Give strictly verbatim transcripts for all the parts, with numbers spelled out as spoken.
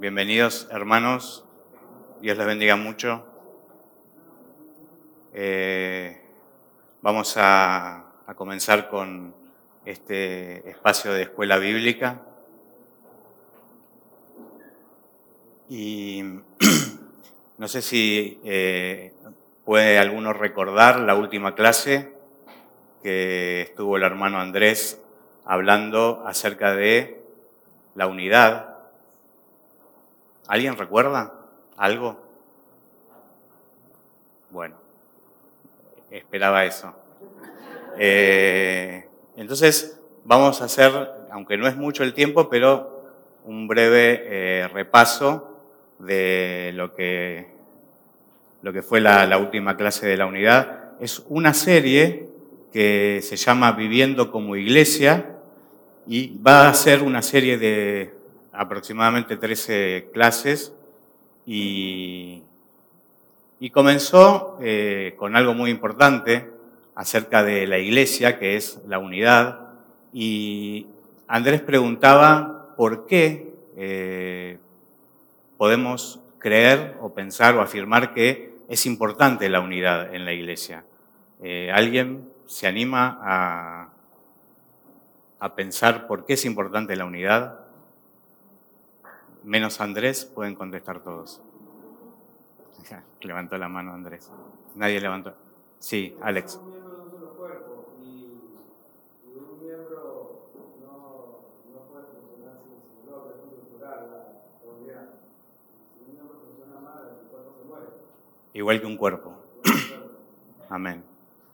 Bienvenidos, hermanos. Dios les bendiga mucho. Eh, vamos a, a comenzar con este espacio de escuela bíblica. Y no sé si eh, puede alguno recordar la última clase que estuvo el hermano Andrés hablando acerca de la unidad. ¿Alguien recuerda algo? Bueno, esperaba eso. Eh, entonces vamos a hacer, aunque no es mucho el tiempo, pero un breve eh, repaso de lo que, lo que fue la, la última clase de la unidad. Es una serie que se llama Viviendo como Iglesia y va a ser una serie de aproximadamente trece clases y, y comenzó eh, con algo muy importante acerca de la iglesia, que es la unidad, y Andrés preguntaba por qué eh, podemos creer o pensar o afirmar que es importante la unidad en la iglesia. Eh, ¿Alguien se anima a, a pensar por qué es importante la unidad? Menos Andrés, pueden contestar todos. Levantó la mano Andrés. Nadie levantó. Sí, Alex. Un miembro de un solo cuerpo y, y un miembro no, no puede funcionar sin, sin el otro, es estructural la unidad. Si un miembro funciona mal, el cuerpo se muere. Igual que un cuerpo. Amén.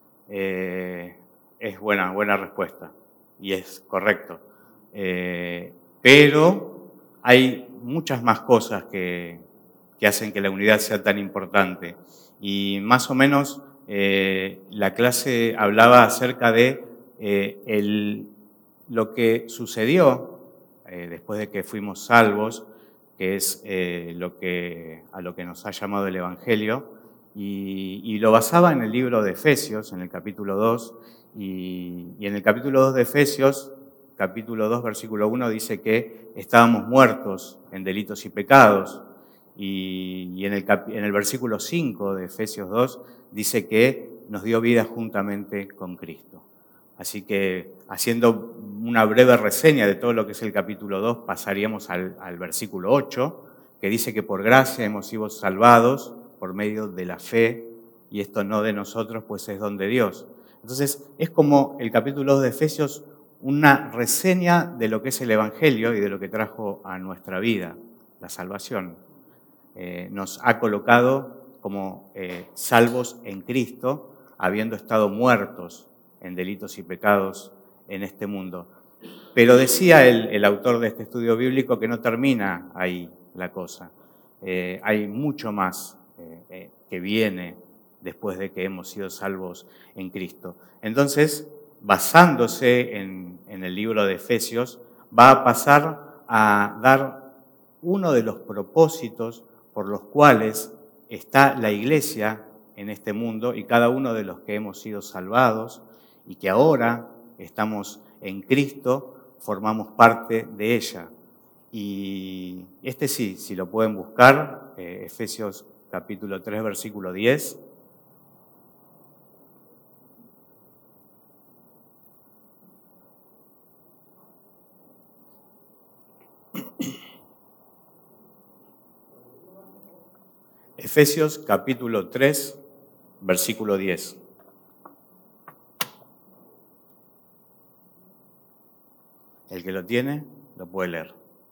Eh, es buena, buena respuesta y es correcto. Eh, pero hay muchas más cosas que, que hacen que la unidad sea tan importante. Y más o menos eh, la clase hablaba acerca de eh, el, lo que sucedió eh, después de que fuimos salvos, que es eh, lo que, a lo que nos ha llamado el Evangelio, y, y lo basaba en el libro de Efesios, en el capítulo dos, y, y en el capítulo dos de Efesios, capítulo dos, versículo uno, dice que estábamos muertos en delitos y pecados, y, y en, el, en el versículo cinco de Efesios dos dice que nos dio vida juntamente con Cristo. Así que, haciendo una breve reseña de todo lo que es el capítulo dos, pasaríamos al, al versículo ocho, que dice que por gracia hemos sido salvados por medio de la fe, y esto no de nosotros, pues es don de Dios. Entonces, es como el capítulo dos de Efesios, una reseña de lo que es el Evangelio y de lo que trajo a nuestra vida, la salvación. Eh, nos ha colocado como eh, salvos en Cristo, habiendo estado muertos en delitos y pecados en este mundo. Pero decía el, el autor de este estudio bíblico que no termina ahí la cosa. Eh, hay mucho más eh, eh, que viene después de que hemos sido salvos en Cristo. Entonces, basándose en, en el libro de Efesios, va a pasar a dar uno de los propósitos por los cuales está la iglesia en este mundo y cada uno de los que hemos sido salvados y que ahora estamos en Cristo, formamos parte de ella. Y este sí, si lo pueden buscar, eh, Efesios capítulo tres, versículo diez. Efesios capítulo tres, versículo diez. El que lo tiene, lo puede leer.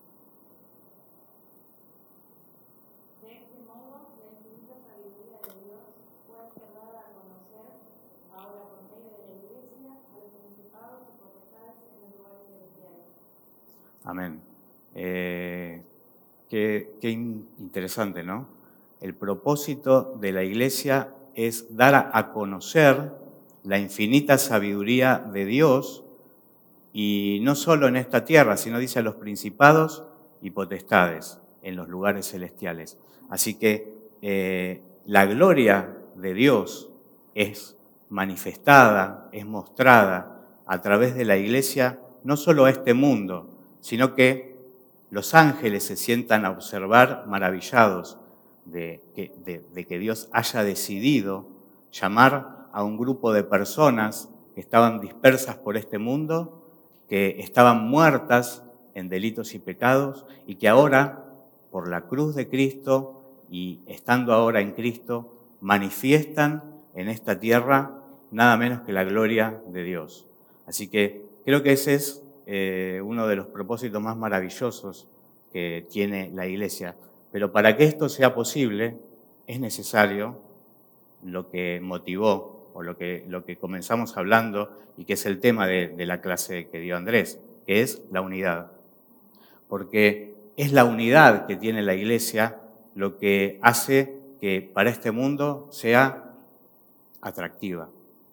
De este modo, la infinita sabiduría de Dios puede ser dada a conocer, ahora por medio de la Iglesia, a los principados y potestades en los lugares celestiales. Amén. Eh, qué, qué interesante, ¿no? El propósito de la Iglesia es dar a, a conocer la infinita sabiduría de Dios, y no solo en esta tierra, sino dice a los principados y potestades en los lugares celestiales. Así que eh, la gloria de Dios es manifestada, es mostrada a través de la iglesia, no solo a este mundo, sino que los ángeles se sientan a observar maravillados de que, de, de que Dios haya decidido llamar a un grupo de personas que estaban dispersas por este mundo, que estaban muertas en delitos y pecados y que ahora, por la cruz de Cristo y estando ahora en Cristo, manifiestan en esta tierra nada menos que la gloria de Dios. Así que creo que ese es eh, uno de los propósitos más maravillosos que tiene la Iglesia. Pero para que esto sea posible, es necesario lo que motivó o lo que, lo que comenzamos hablando y que es el tema de, de la clase que dio Andrés, que es la unidad. Porque es la unidad que tiene la Iglesia lo que hace que para este mundo sea atractiva.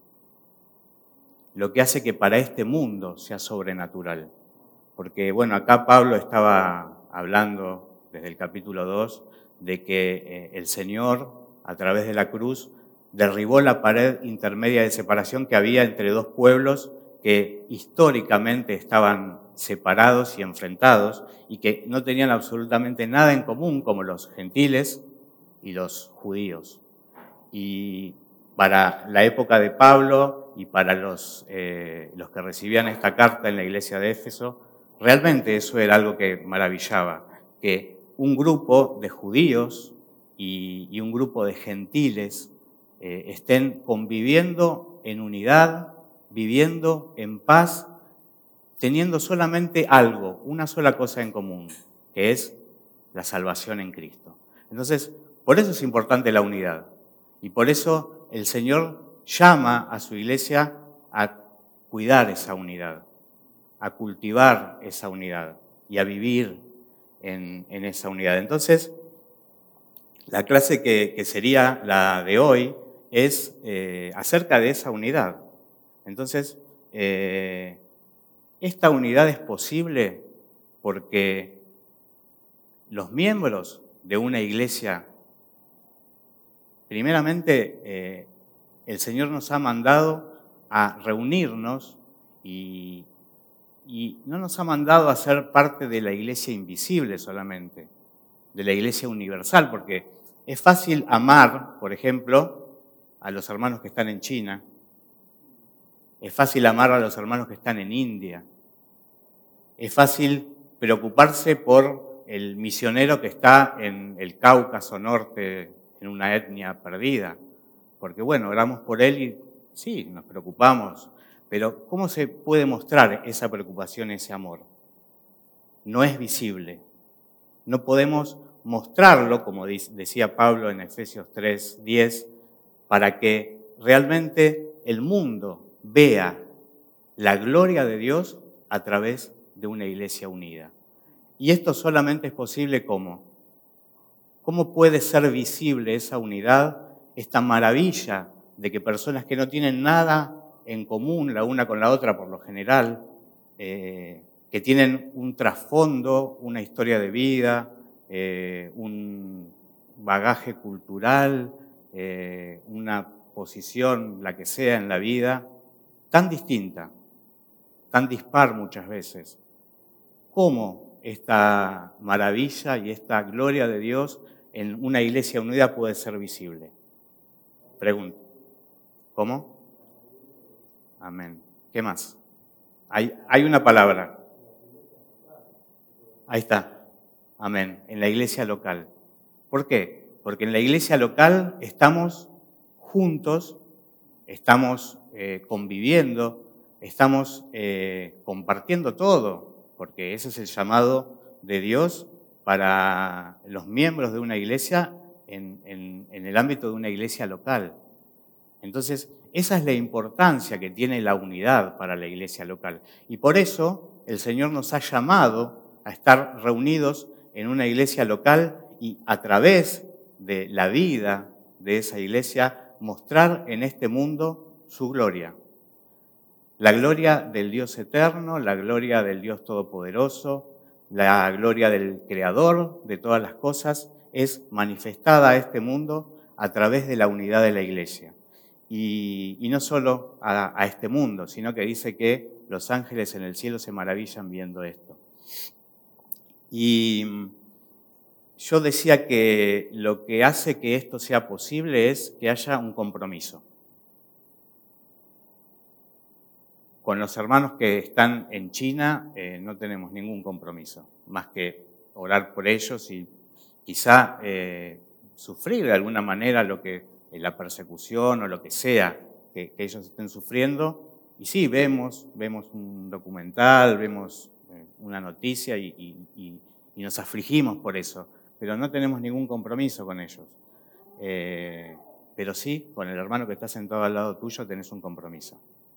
Lo que hace que para este mundo sea sobrenatural. Porque, bueno, acá Pablo estaba hablando desde el capítulo dos de que eh, el Señor, a través de la cruz, derribó la pared intermedia de separación que había entre dos pueblos que históricamente estaban separados y enfrentados y que no tenían absolutamente nada en común, como los gentiles y los judíos. Y para la época de Pablo y para los, eh, los que recibían esta carta en la iglesia de Éfeso, realmente eso era algo que maravillaba, que un grupo de judíos y, y un grupo de gentiles eh, estén conviviendo en unidad, viviendo en paz, teniendo solamente algo, una sola cosa en común, que es la salvación en Cristo. Entonces, por eso es importante la unidad. Y por eso el Señor llama a su iglesia a cuidar esa unidad, a cultivar esa unidad y a vivir en, en esa unidad. Entonces, la clase que, que sería la de hoy es eh, acerca de esa unidad. Entonces, eh, esta unidad es posible porque los miembros de una iglesia, primeramente, eh, el Señor nos ha mandado a reunirnos y, y no nos ha mandado a ser parte de la iglesia invisible solamente, de la iglesia universal, porque es fácil amar, por ejemplo, a los hermanos que están en China, es fácil amar a los hermanos que están en India, es fácil preocuparse por el misionero que está en el Cáucaso Norte, en una etnia perdida, porque bueno, oramos por él y sí, nos preocupamos, pero ¿cómo se puede mostrar esa preocupación, ese amor? No es visible. No podemos mostrarlo, como decía Pablo en Efesios tres diez, para que realmente el mundo vea la gloria de Dios a través de una iglesia unida. Y esto solamente es posible ¿cómo? ¿Cómo puede ser visible esa unidad, esta maravilla de que personas que no tienen nada en común la una con la otra por lo general, eh, que tienen un trasfondo, una historia de vida, eh, un bagaje cultural, eh, una posición, la que sea en la vida, tan distinta, tan dispar muchas veces? ¿Cómo esta maravilla y esta gloria de Dios en una iglesia unida puede ser visible? Pregunto. ¿Cómo? Amén. ¿Qué más? Hay, hay una palabra. Ahí está. Amén. En la iglesia local. ¿Por qué? Porque en la iglesia local estamos juntos, estamos eh, conviviendo, estamos eh, compartiendo todo, porque ese es el llamado de Dios para los miembros de una iglesia en, en, en el ámbito de una iglesia local. Entonces, esa es la importancia que tiene la unidad para la iglesia local. Y por eso el Señor nos ha llamado a estar reunidos en una iglesia local y a través de la vida de esa iglesia mostrar en este mundo su gloria. La gloria del Dios eterno, la gloria del Dios todopoderoso, la gloria del Creador de todas las cosas es manifestada a este mundo a través de la unidad de la iglesia. Y, y no solo a, a este mundo, sino que dice que los ángeles en el cielo se maravillan viendo esto. Y yo decía que lo que hace que esto sea posible es que haya un compromiso. Con los hermanos que están en China eh, no tenemos ningún compromiso, más que orar por ellos y quizá eh, sufrir de alguna manera lo que, eh, la persecución o lo que sea que, que ellos estén sufriendo. Y sí, vemos, vemos un documental, vemos eh, una noticia y, y, y, y nos afligimos por eso, pero no tenemos ningún compromiso con ellos. Eh, pero sí, con el hermano que está sentado al lado tuyo tenés un compromiso.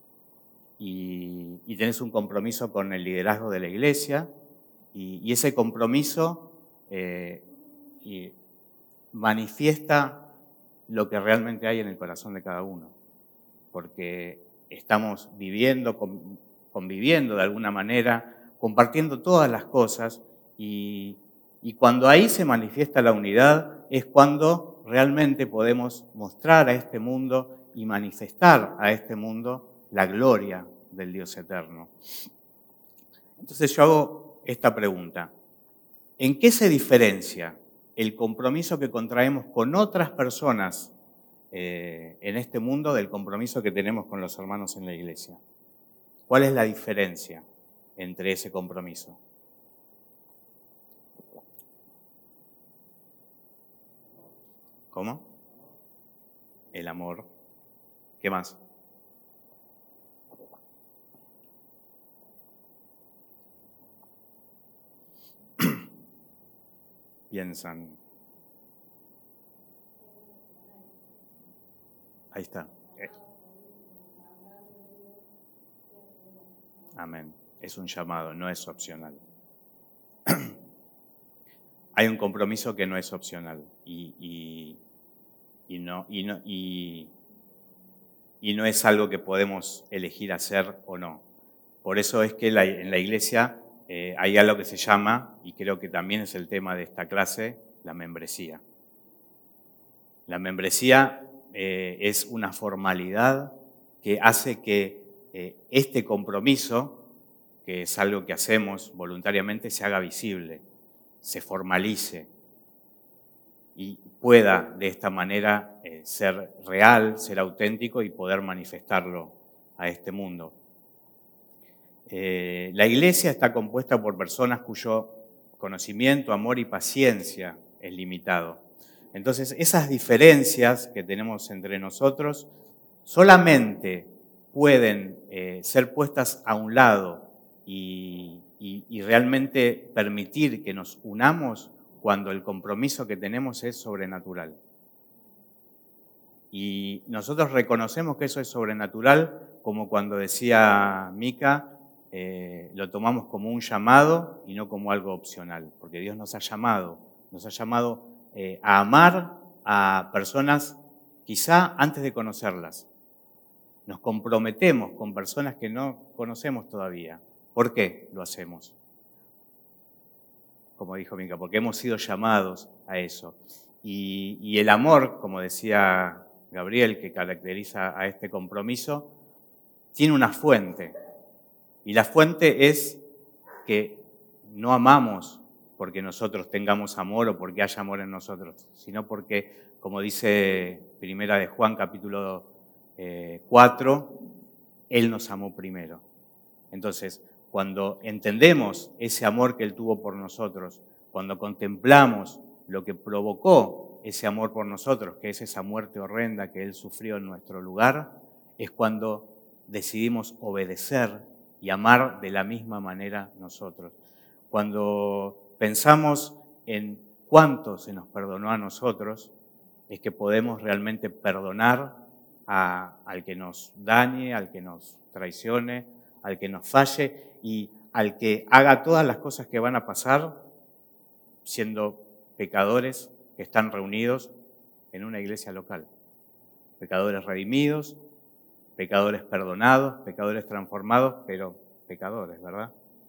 Y, y tenés un compromiso con el liderazgo de la iglesia, y, y ese compromiso eh, y manifiesta lo que realmente hay en el corazón de cada uno, porque estamos viviendo, conviviendo de alguna manera, compartiendo todas las cosas, y, y cuando ahí se manifiesta la unidad es cuando realmente podemos mostrar a este mundo y manifestar a este mundo la gloria del Dios eterno. Entonces yo hago esta pregunta: ¿en qué se diferencia el compromiso que contraemos con otras personas eh, en este mundo del compromiso que tenemos con los hermanos en la iglesia? ¿Cuál es la diferencia entre ese compromiso? ¿Cómo? El amor. ¿Qué más? Piensan. Ahí está. Eh. Amén. Es un llamado, no es opcional. Hay un compromiso que no es opcional y, y, y, no, y, no, y, y no es algo que podemos elegir hacer o no. Por eso es que la, en la iglesia eh, hay algo que se llama, y creo que también es el tema de esta clase, la membresía. La membresía eh, es una formalidad que hace que eh, este compromiso, que es algo que hacemos voluntariamente, se haga visible, se formalice y pueda de esta manera eh, ser real, ser auténtico y poder manifestarlo a este mundo. Eh, la iglesia está compuesta por personas cuyo conocimiento, amor y paciencia es limitado. Entonces, esas diferencias que tenemos entre nosotros solamente pueden eh, ser puestas a un lado y, y, y realmente permitir que nos unamos cuando el compromiso que tenemos es sobrenatural. Y nosotros reconocemos que eso es sobrenatural, como cuando decía Mica, eh, lo tomamos como un llamado y no como algo opcional, porque Dios nos ha llamado, nos ha llamado eh, a amar a personas quizá antes de conocerlas. Nos comprometemos con personas que no conocemos todavía. ¿Por qué lo hacemos? Como dijo Mica, porque hemos sido llamados a eso. Y, y el amor, como decía Gabriel, que caracteriza a este compromiso, tiene una fuente. Y la fuente es que no amamos porque nosotros tengamos amor o porque haya amor en nosotros, sino porque, como dice Primera de Juan, capítulo eh, cuatro, Él nos amó primero. Entonces, cuando entendemos ese amor que Él tuvo por nosotros, cuando contemplamos lo que provocó ese amor por nosotros, que es esa muerte horrenda que Él sufrió en nuestro lugar, es cuando decidimos obedecer y amar de la misma manera nosotros. Cuando pensamos en cuánto se nos perdonó a nosotros, es que podemos realmente perdonar a, al que nos dañe, al que nos traicione, al que nos falle y al que haga todas las cosas que van a pasar siendo pecadores que están reunidos en una iglesia local. Pecadores redimidos, pecadores perdonados, pecadores transformados, pero pecadores, ¿verdad?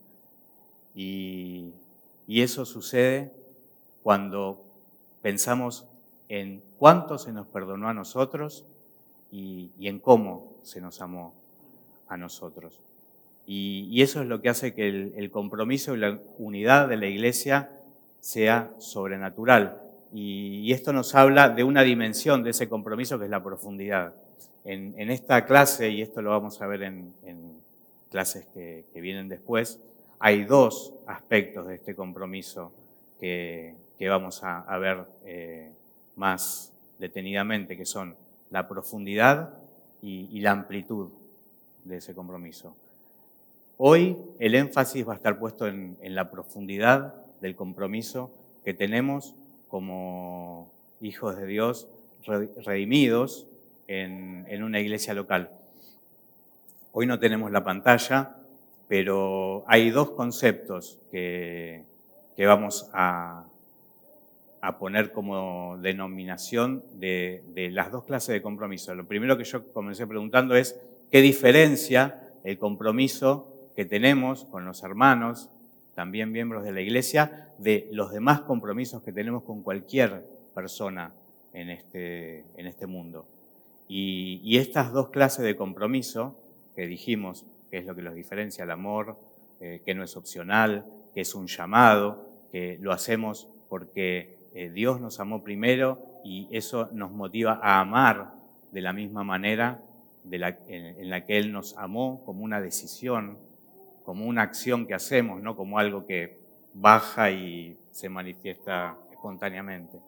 Y, y eso sucede cuando pensamos en cuánto se nos perdonó a nosotros y, y en cómo se nos amó a nosotros. Y, y eso es lo que hace que el, el compromiso y la unidad de la iglesia sea sobrenatural. Y, y esto nos habla de una dimensión de ese compromiso que es la profundidad. En, en esta clase, y esto lo vamos a ver en, en clases que, que vienen después, hay dos aspectos de este compromiso que, que vamos a, a ver eh, más detenidamente, que son la profundidad y, y la amplitud de ese compromiso. Hoy el énfasis va a estar puesto en, en la profundidad del compromiso que tenemos como hijos de Dios redimidos en, en una iglesia local. Hoy no tenemos la pantalla, pero hay dos conceptos que, que vamos a, a poner como denominación de, de las dos clases de compromiso. Lo primero que yo comencé preguntando es qué diferencia el compromiso que tenemos con los hermanos, también miembros de la iglesia, de los demás compromisos que tenemos con cualquier persona en este, en este mundo. Y, y estas dos clases de compromiso que dijimos, que es lo que los diferencia, el amor, eh, que no es opcional, que es un llamado, que lo hacemos porque eh, Dios nos amó primero y eso nos motiva a amar de la misma manera de la, en, en la que Él nos amó, como una decisión, como una acción que hacemos, no como algo que baja y se manifiesta espontáneamente.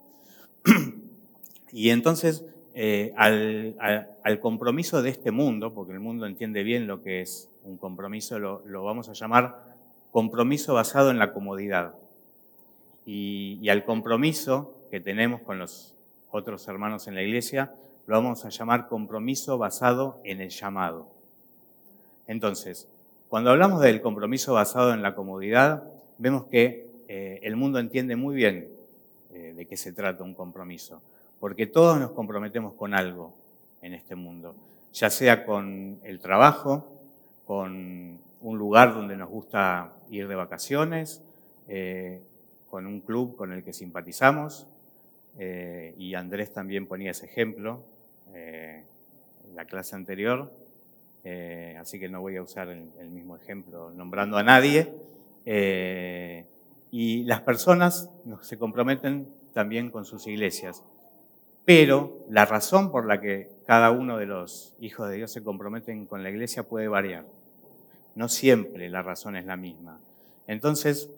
Y entonces, eh, al, al, al compromiso de este mundo, porque el mundo entiende bien lo que es un compromiso, lo, lo vamos a llamar compromiso basado en la comodidad. Y, y al compromiso que tenemos con los otros hermanos en la iglesia, lo vamos a llamar compromiso basado en el llamado. Entonces, cuando hablamos del compromiso basado en la comodidad, vemos que eh, el mundo entiende muy bien eh, de qué se trata un compromiso, porque todos nos comprometemos con algo en este mundo, ya sea con el trabajo, con un lugar donde nos gusta ir de vacaciones, eh, con un club con el que simpatizamos, eh, y Andrés también ponía ese ejemplo eh, en la clase anterior. Eh, así que no voy a usar el, el mismo ejemplo nombrando a nadie. Eh, y las personas no, se comprometen también con sus iglesias. Pero la razón por la que cada uno de los hijos de Dios se comprometen con la iglesia puede variar. No siempre la razón es la misma. Entonces,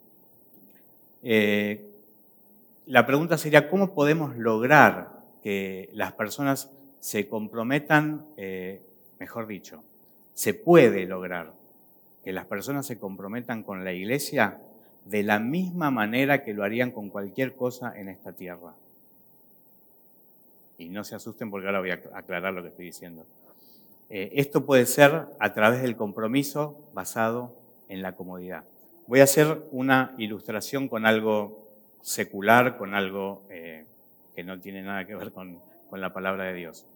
eh, la pregunta sería, ¿cómo podemos lograr que las personas se comprometan, eh, mejor dicho, se puede lograr que las personas se comprometan con la iglesia de la misma manera que lo harían con cualquier cosa en esta tierra? Y no se asusten porque ahora voy a aclarar lo que estoy diciendo. Eh, esto puede ser a través del compromiso basado en la comodidad. Voy a hacer una ilustración con algo secular, con algo eh, que no tiene nada que ver con, con la palabra de Dios.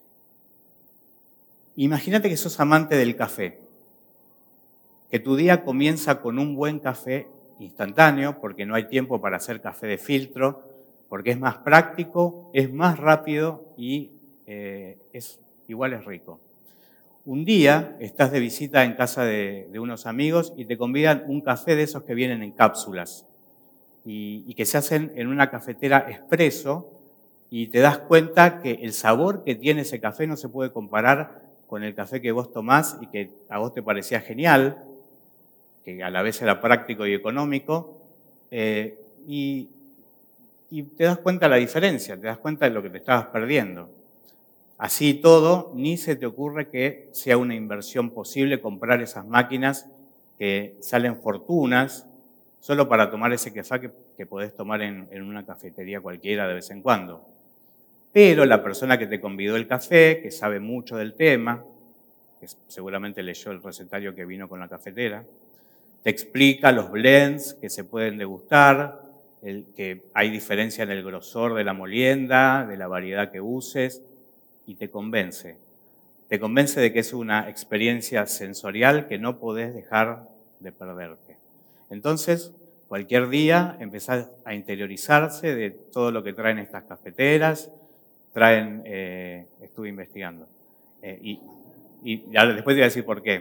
Imagínate que sos amante del café, que tu día comienza con un buen café instantáneo, porque no hay tiempo para hacer café de filtro, porque es más práctico, es más rápido y eh, es, igual es rico. Un día estás de visita en casa de, de unos amigos y te convidan un café de esos que vienen en cápsulas y, y que se hacen en una cafetera expreso, y te das cuenta que el sabor que tiene ese café no se puede comparar con el café que vos tomás y que a vos te parecía genial, que a la vez era práctico y económico, eh, y, y te das cuenta de la diferencia, te das cuenta de lo que te estabas perdiendo. Así y todo, ni se te ocurre que sea una inversión posible comprar esas máquinas que salen fortunas solo para tomar ese café que, que podés tomar en, en una cafetería cualquiera de vez en cuando. Pero la persona que te convidó el café, que sabe mucho del tema, que seguramente leyó el recetario que vino con la cafetera, te explica los blends que se pueden degustar, el, que hay diferencia en el grosor de la molienda, de la variedad que uses, y te convence. Te convence de que es una experiencia sensorial que no podés dejar de perderte. Entonces, cualquier día empezás a interiorizarse de todo lo que traen estas cafeteras. Traen, eh, estuve investigando, eh, y, y después te voy a decir por qué.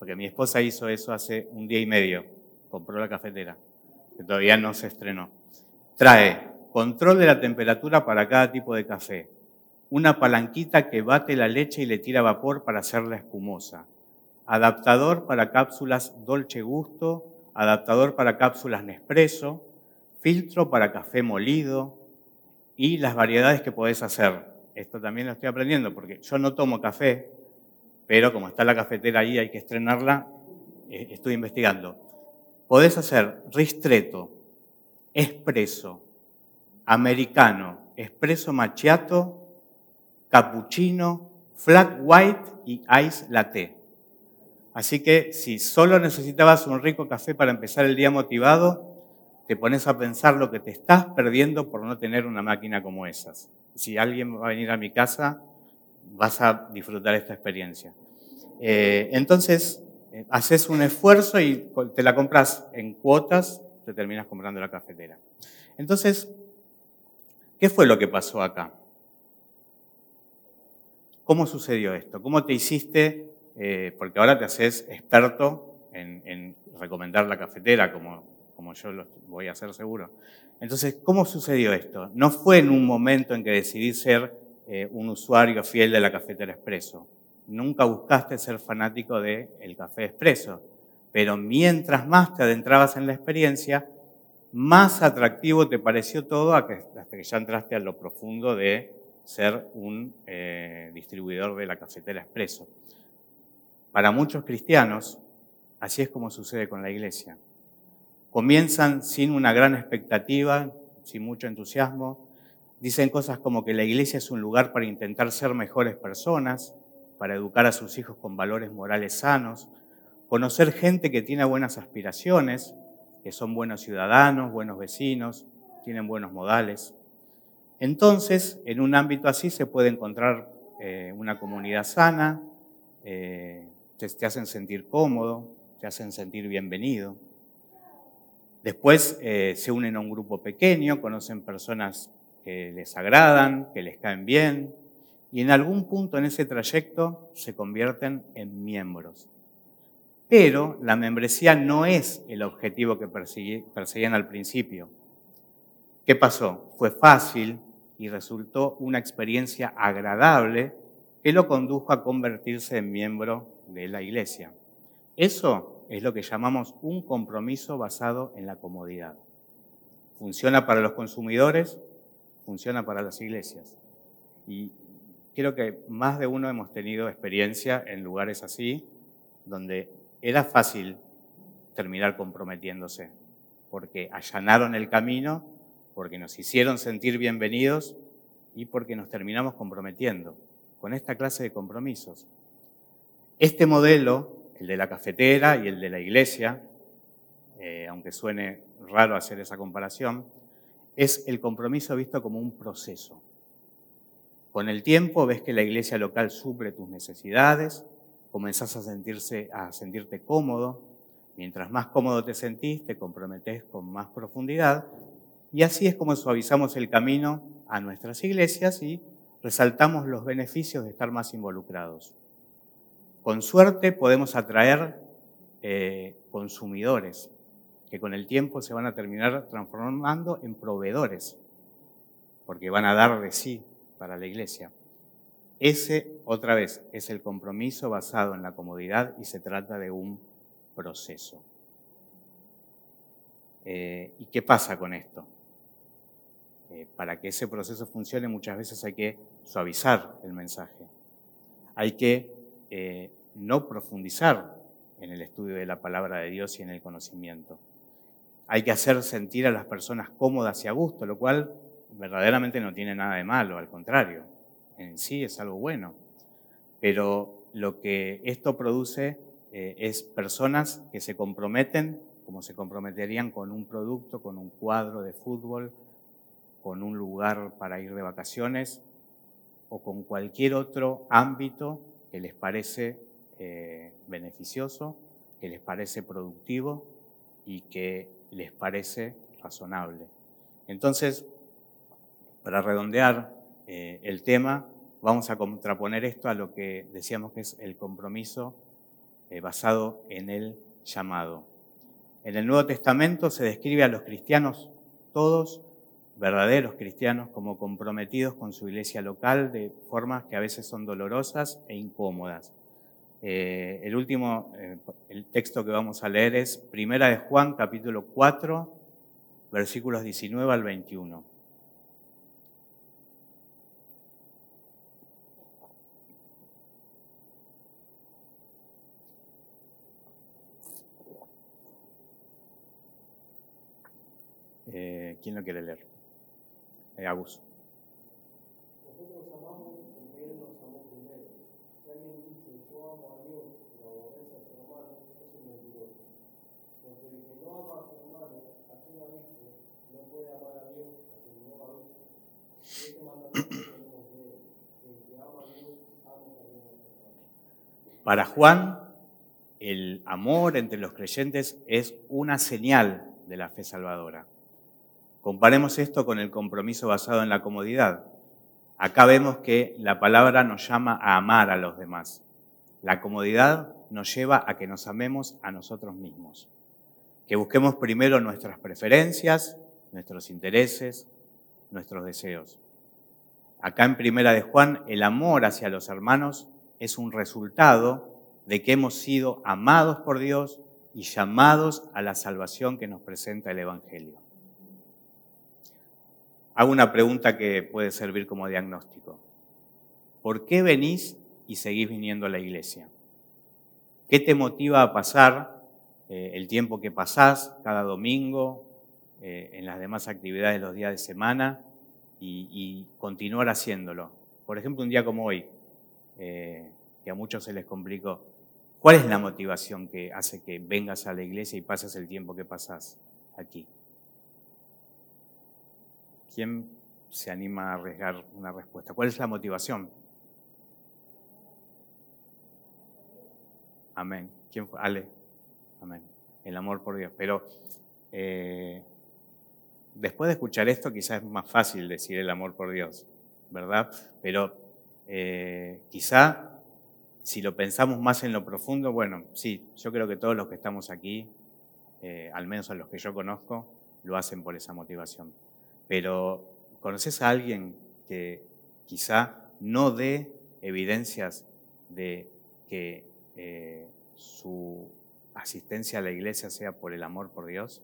porque mi esposa hizo eso hace un día y medio, compró la cafetera, que todavía no se estrenó. Trae control de la temperatura para cada tipo de café, una palanquita que bate la leche y le tira vapor para hacerla espumosa, adaptador para cápsulas Dolce Gusto, adaptador para cápsulas Nespresso, filtro para café molido y las variedades que podés hacer. Esto también lo estoy aprendiendo porque yo no tomo café, pero como está la cafetera ahí, hay que estrenarla, eh, estoy investigando. Podés hacer ristretto, espresso, americano, espresso macchiato, cappuccino, flat white y ice latte. Así que si solo necesitabas un rico café para empezar el día motivado, te pones a pensar lo que te estás perdiendo por no tener una máquina como esas. Si alguien va a venir a mi casa, vas a disfrutar esta experiencia. Eh, entonces, eh, haces un esfuerzo y te la compras en cuotas, te terminas comprando la cafetera. Entonces, ¿qué fue lo que pasó acá? ¿Cómo sucedió esto? ¿Cómo te hiciste? Eh, porque ahora te haces experto en, en recomendar la cafetera, como, como yo lo voy a hacer seguro. Entonces, ¿cómo sucedió esto? No fue en un momento en que decidí ser eh, un usuario fiel de la cafetera expreso. Nunca buscaste ser fanático del café expreso. Pero mientras más te adentrabas en la experiencia, más atractivo te pareció todo hasta que ya entraste a lo profundo de ser un eh, distribuidor de la cafetera expreso. Para muchos cristianos, así es como sucede con la iglesia. Comienzan sin una gran expectativa, sin mucho entusiasmo. Dicen cosas como que la iglesia es un lugar para intentar ser mejores personas, para educar a sus hijos con valores morales sanos, conocer gente que tiene buenas aspiraciones, que son buenos ciudadanos, buenos vecinos, tienen buenos modales. Entonces, en un ámbito así se puede encontrar eh, una comunidad sana, eh, te, te hacen sentir cómodo, te hacen sentir bienvenido. Después eh, se unen a un grupo pequeño, conocen personas que les agradan, que les caen bien, y en algún punto en ese trayecto se convierten en miembros. Pero la membresía no es el objetivo que perseguían al principio. ¿Qué pasó? Fue fácil y resultó una experiencia agradable que lo condujo a convertirse en miembro de la iglesia. Eso es lo que llamamos un compromiso basado en la comodidad. Funciona para los consumidores, funciona para las iglesias. Y creo que más de uno hemos tenido experiencia en lugares así, donde era fácil terminar comprometiéndose, porque allanaron el camino, porque nos hicieron sentir bienvenidos y porque nos terminamos comprometiendo con esta clase de compromisos. Este modelo, el de la cafetera y el de la iglesia, eh, aunque suene raro hacer esa comparación, es el compromiso visto como un proceso. Con el tiempo ves que la iglesia local suple tus necesidades, comenzás a, sentirse, a sentirte cómodo. Mientras más cómodo te sentís, te comprometés con más profundidad. Y así es como suavizamos el camino a nuestras iglesias y resaltamos los beneficios de estar más involucrados. Con suerte podemos atraer eh, consumidores que con el tiempo se van a terminar transformando en proveedores, porque van a dar de sí para la iglesia. Ese, otra vez, es el compromiso basado en la comodidad y se trata de un proceso. Eh, ¿Y qué pasa con esto? Eh, para que ese proceso funcione muchas veces hay que suavizar el mensaje. Hay que eh, no profundizar en el estudio de la palabra de Dios y en el conocimiento. Hay que hacer sentir a las personas cómodas y a gusto, lo cual verdaderamente no tiene nada de malo, al contrario, en sí es algo bueno. Pero lo que esto produce eh, es personas que se comprometen como se comprometerían con un producto, con un cuadro de fútbol, con un lugar para ir de vacaciones o con cualquier otro ámbito que les parece eh, beneficioso, que les parece productivo y que les parece razonable. Entonces, para redondear eh, el tema, vamos a contraponer esto a lo que decíamos que es el compromiso eh, basado en el llamado. En el Nuevo Testamento se describe a los cristianos, todos verdaderos cristianos, como comprometidos con su iglesia local de formas que a veces son dolorosas e incómodas. Eh, el último, eh, el texto que vamos a leer es Primera de Juan, capítulo cuatro, versículos diecinueve al veintiuno. Eh, ¿Quién lo quiere leer? Eh, Agus. Nosotros amamos porque Él nos amó primero. Si alguien dice yo amo a Dios pero aborrece a su hermano, es un mentiroso. Porque el que no ama a su hermano, a quien ha visto, no puede amar a Dios a quien no ha visto. Y este mandamiento tenemos de Él, que el que ama a Dios, ame también a su hermano. Para Juan, el amor entre los creyentes es una señal de la fe salvadora. Comparemos esto con el compromiso basado en la comodidad. Acá vemos que la palabra nos llama a amar a los demás. La comodidad nos lleva a que nos amemos a nosotros mismos, que busquemos primero nuestras preferencias, nuestros intereses, nuestros deseos. Acá en Primera de Juan, el amor hacia los hermanos es un resultado de que hemos sido amados por Dios y llamados a la salvación que nos presenta el Evangelio. Hago una pregunta que puede servir como diagnóstico. ¿Por qué venís y seguís viniendo a la iglesia? ¿Qué te motiva a pasar eh, el tiempo que pasás cada domingo, eh, en las demás actividades de los días de semana y, y continuar haciéndolo? Por ejemplo, un día como hoy, eh, que a muchos se les complicó. ¿Cuál es la motivación que hace que vengas a la iglesia y pases el tiempo que pasás aquí? ¿Quién se anima a arriesgar una respuesta? ¿Cuál es la motivación? Amén. ¿Quién fue? Ale. Amén. El amor por Dios. Pero eh, después de escuchar esto, quizás es más fácil decir el amor por Dios, ¿verdad? Pero eh, quizá, si lo pensamos más en lo profundo, bueno, sí, yo creo que todos los que estamos aquí, eh, al menos a los que yo conozco, lo hacen por esa motivación. Pero, ¿conoces a alguien que quizá no dé evidencias de que eh, su asistencia a la iglesia sea por el amor por Dios?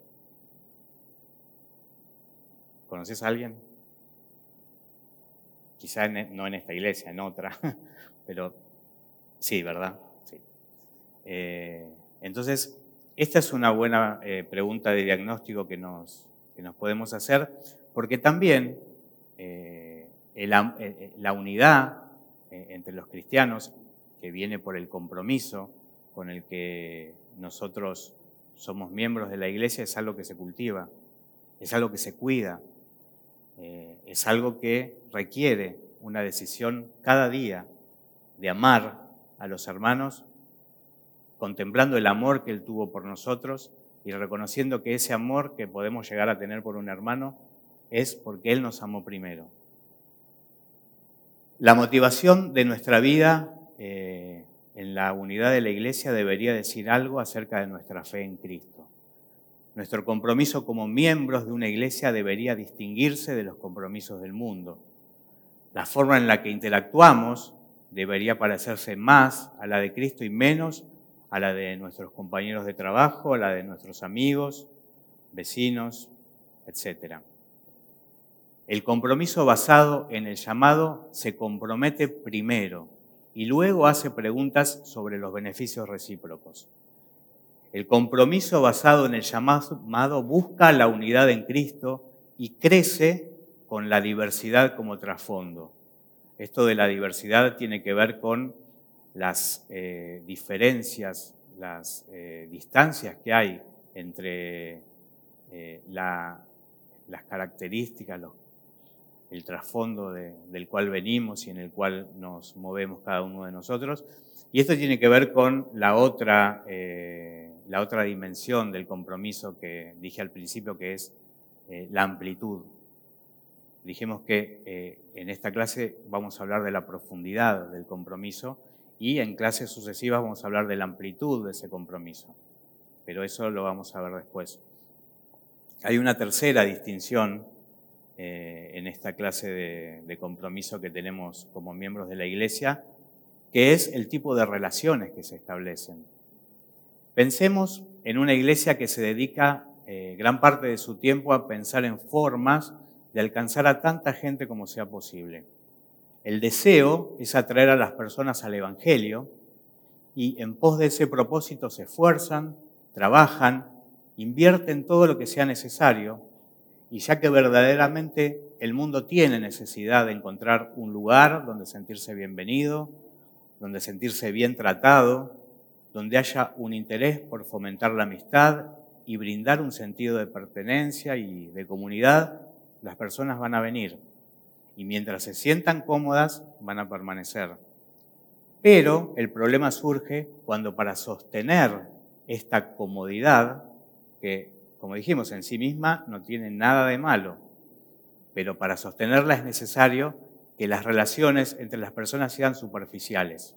¿Conoces a alguien? Quizá en, no en esta iglesia, en otra, pero sí, ¿verdad? Sí. Eh, entonces, esta es una buena eh, pregunta de diagnóstico que nos, que nos podemos hacer, porque también eh, el, eh, la unidad eh, entre los cristianos, que viene por el compromiso con el que nosotros somos miembros de la iglesia, es algo que se cultiva, es algo que se cuida, eh, es algo que requiere una decisión cada día de amar a los hermanos, contemplando el amor que Él tuvo por nosotros y reconociendo que ese amor que podemos llegar a tener por un hermano es porque Él nos amó primero. La motivación de nuestra vida eh, en la unidad de la iglesia debería decir algo acerca de nuestra fe en Cristo. Nuestro compromiso como miembros de una iglesia debería distinguirse de los compromisos del mundo. La forma en la que interactuamos debería parecerse más a la de Cristo y menos a la de nuestros compañeros de trabajo, a la de nuestros amigos, vecinos, etcétera. El compromiso basado en el llamado se compromete primero y luego hace preguntas sobre los beneficios recíprocos. El compromiso basado en el llamado busca la unidad en Cristo y crece con la diversidad como trasfondo. Esto de la diversidad tiene que ver con las eh, diferencias, las eh, distancias que hay entre eh, la, las características, los, el trasfondo de, del cual venimos y en el cual nos movemos cada uno de nosotros. Y esto tiene que ver con la otra, eh, la otra dimensión del compromiso que dije al principio, que es eh, la amplitud. Dijimos que eh, en esta clase vamos a hablar de la profundidad del compromiso Y en clases sucesivas vamos a hablar de la amplitud de ese compromiso, pero eso lo vamos a ver después. Hay una tercera distinción eh, en esta clase de, de compromiso que tenemos como miembros de la Iglesia, que es el tipo de relaciones que se establecen. Pensemos en una iglesia que se dedica eh, gran parte de su tiempo a pensar en formas de alcanzar a tanta gente como sea posible. El deseo es atraer a las personas al Evangelio y en pos de ese propósito se esfuerzan, trabajan, invierten todo lo que sea necesario y ya que verdaderamente el mundo tiene necesidad de encontrar un lugar donde sentirse bienvenido, donde sentirse bien tratado, donde haya un interés por fomentar la amistad y brindar un sentido de pertenencia y de comunidad, las personas van a venir. Y mientras se sientan cómodas, van a permanecer. Pero el problema surge cuando para sostener esta comodidad, que como dijimos en sí misma no tiene nada de malo, pero para sostenerla es necesario que las relaciones entre las personas sean superficiales.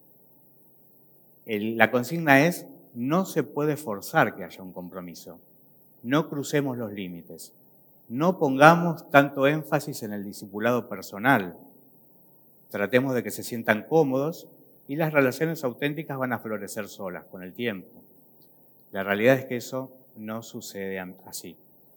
El, la consigna es, no se puede forzar que haya un compromiso. No crucemos los límites. No pongamos tanto énfasis en el discipulado personal. Tratemos de que se sientan cómodos y las relaciones auténticas van a florecer solas con el tiempo. La realidad es que eso no sucede así.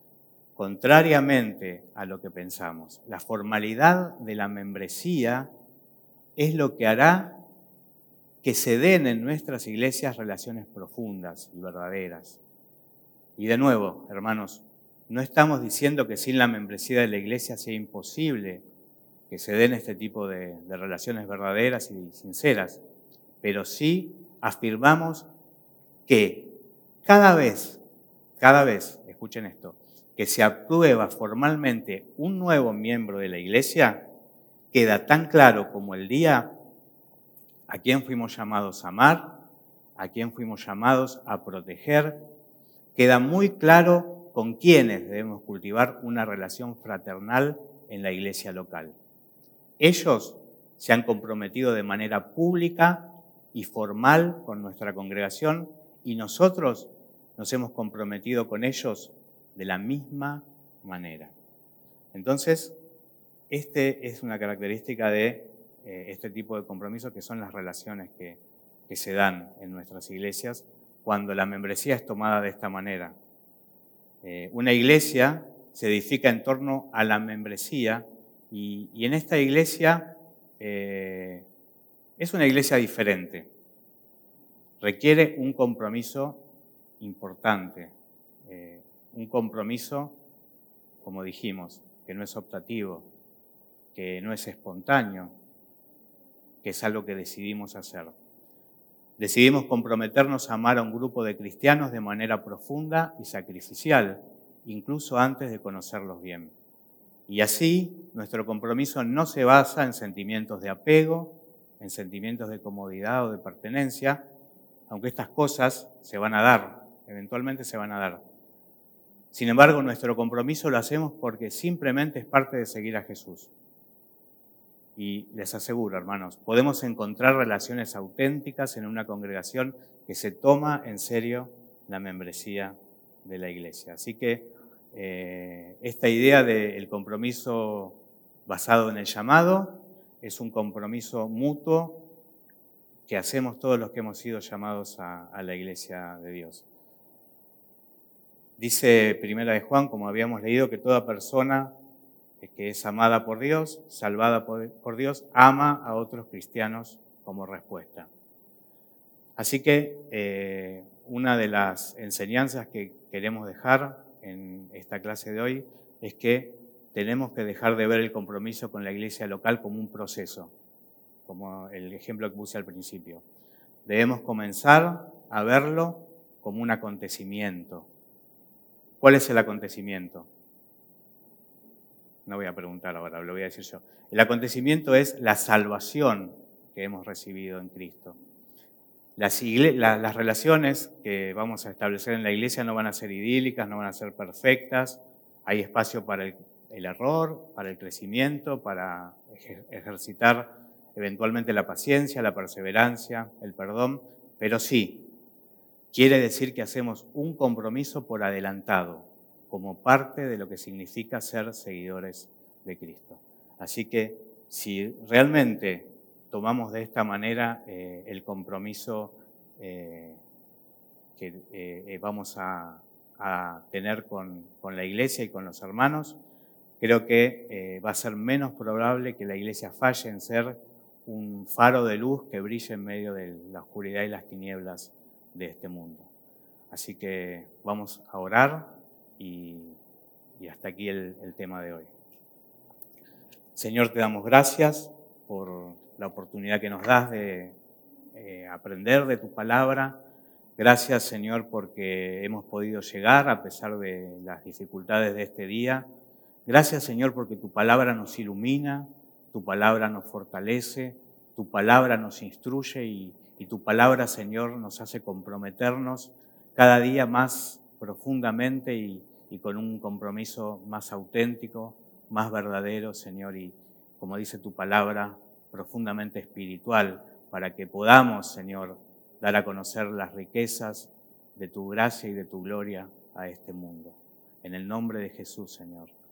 Contrariamente a lo que pensamos, la formalidad de la membresía es lo que hará que se den en nuestras iglesias relaciones profundas y verdaderas. Y de nuevo, hermanos, no estamos diciendo que sin la membresía de la iglesia sea imposible que se den este tipo de, de relaciones verdaderas y sinceras, pero sí afirmamos que cada vez, cada vez, escuchen esto, que se aprueba formalmente un nuevo miembro de la iglesia, queda tan claro como el día a quién fuimos llamados a amar, a quién fuimos llamados a proteger, queda muy claro con quiénes debemos cultivar una relación fraternal en la iglesia local. Ellos se han comprometido de manera pública y formal con nuestra congregación y nosotros nos hemos comprometido con ellos de la misma manera. Entonces, este es una característica de eh, este tipo de compromiso que son las relaciones que, que se dan en nuestras iglesias cuando la membresía es tomada de esta manera. Eh, una iglesia se edifica en torno a la membresía y, y en esta iglesia eh, es una iglesia diferente. Requiere un compromiso importante, eh, un compromiso, como dijimos, que no es optativo, que no es espontáneo, que es algo que decidimos hacer. Decidimos comprometernos a amar a un grupo de cristianos de manera profunda y sacrificial, incluso antes de conocerlos bien. Y así, nuestro compromiso no se basa en sentimientos de apego, en sentimientos de comodidad o de pertenencia, aunque estas cosas se van a dar, eventualmente se van a dar. Sin embargo, nuestro compromiso lo hacemos porque simplemente es parte de seguir a Jesús. Y les aseguro, hermanos, podemos encontrar relaciones auténticas en una congregación que se toma en serio la membresía de la iglesia. Así que eh, esta idea del compromiso basado en el llamado es un compromiso mutuo que hacemos todos los que hemos sido llamados a, a la iglesia de Dios. Dice Primera de Juan, como habíamos leído, que toda persona que es amada por Dios, salvada por, por Dios, ama a otros cristianos como respuesta. Así que eh, una de las enseñanzas que queremos dejar en esta clase de hoy es que tenemos que dejar de ver el compromiso con la iglesia local como un proceso, como el ejemplo que puse al principio. Debemos comenzar a verlo como un acontecimiento. ¿Cuál es el acontecimiento? No voy a preguntar ahora, lo voy a decir yo. El acontecimiento es la salvación que hemos recibido en Cristo. Las, igle- la, las relaciones que vamos a establecer en la iglesia no van a ser idílicas, no van a ser perfectas. Hay espacio para el, el error, para el crecimiento, para ejer- ejercitar eventualmente la paciencia, la perseverancia, el perdón, pero sí, quiere decir que hacemos un compromiso por adelantado, como parte de lo que significa ser seguidores de Cristo. Así que si realmente tomamos de esta manera eh, el compromiso eh, que eh, vamos a, a tener con, con la iglesia y con los hermanos, creo que eh, va a ser menos probable que la iglesia falle en ser un faro de luz que brille en medio de la oscuridad y las tinieblas de este mundo. Así que vamos a orar y, y hasta aquí el, el tema de hoy. Señor, te damos gracias por la oportunidad que nos das de eh, aprender de tu palabra. Gracias, Señor, porque hemos podido llegar a pesar de las dificultades de este día. Gracias, Señor, porque tu palabra nos ilumina, tu palabra nos fortalece, tu palabra nos instruye y, y tu palabra, Señor, nos hace comprometernos cada día más profundamente y, y con un compromiso más auténtico, más verdadero, Señor, y como dice tu palabra, profundamente espiritual, para que podamos, Señor, dar a conocer las riquezas de tu gracia y de tu gloria a este mundo. En el nombre de Jesús, Señor.